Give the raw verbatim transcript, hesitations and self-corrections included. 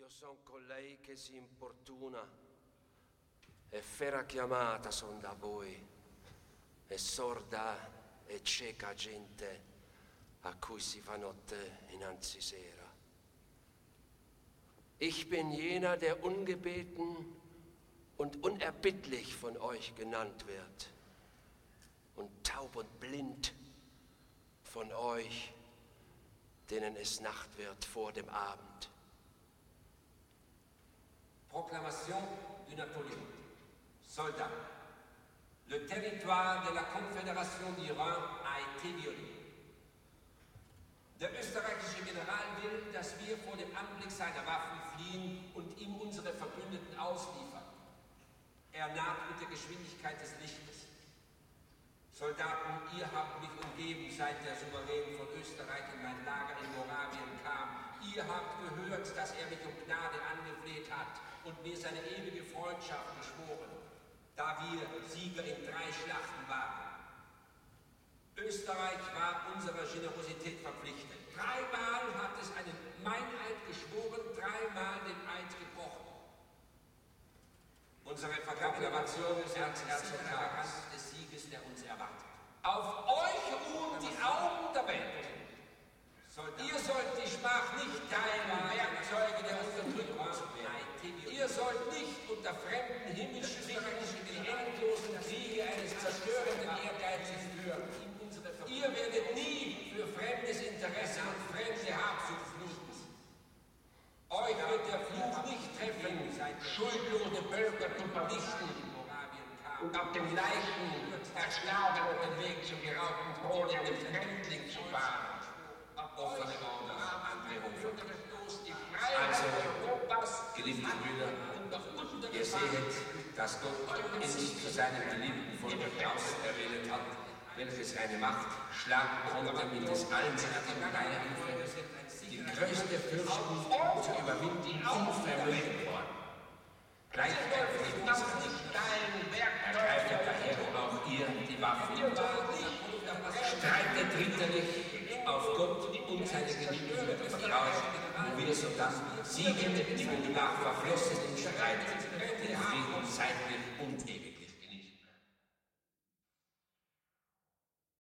Io son colei che si importuna e fera chiamata son da voi e sorda e cieca gente a cui si fa notte innanzi sera. Ich bin jener, der ungebeten und unerbittlich von euch genannt wird und taub und blind von euch, denen es Nacht wird vor dem Abend. Proclamation de Napoléon. Soldats, le territoire de la Confédération du Rhin a été violé. Der österreichische General will, dass wir vor dem Anblick seiner Waffen fliehen und ihm unsere Verbündeten ausliefern. Er naht mit der Geschwindigkeit des Lichtes. Soldaten, ihr habt mich umgeben, seit der Souverän von Österreich in mein Lager in Moravien kam. Ihr habt gehört, dass er mich um Gnade angefleht hat und mir seine ewige Freundschaft geschworen, da wir Sieger in drei Schlachten waren. Österreich war unserer Generosität verpflichtet. Dreimal hat es einen Meineid geschworen, dreimal den Eid gebrochen. Unsere Proklamation ist Herzog des Sieges, der uns erwartet. Auf euch ruhen die Augen der Welt. Ihr sollt die Schmach nicht teilen, Werkzeuge der Unterdrückung zu werden. Ihr sollt nicht unter fremden Himmeln die endlosen Kriege eines zerstörenden Ehrgeizes führen. Ihr werdet nie für fremdes Interesse und fremde Habsucht fluchen. Euch wird der Fluch nicht treffen, schuldlose Völker zu vernichten und auf dem leichten, erschlagenen Weg zum geraubten Thron in den Fremdling zu fahren. Offene Ordnung, andere Hofer. Also, geliebte Brüder, ihr seht, dass Gott uns zu seinem geliebten Volk auserwählt hat, welches eine Macht schlagen konnte mit des allmächtigen Beihilfe, die größte Fürsten zu überwinden, unvermögend worden. Gleichzeitig das nicht dein Werk, ergreift daher auch ihr die Waffen. Streitet ritterlich auf Gott und seine Geliebten mit Vertrauen, wo wir sodann siegen, die nach verflossenen Streit, den Frieden zeitlich und ewig.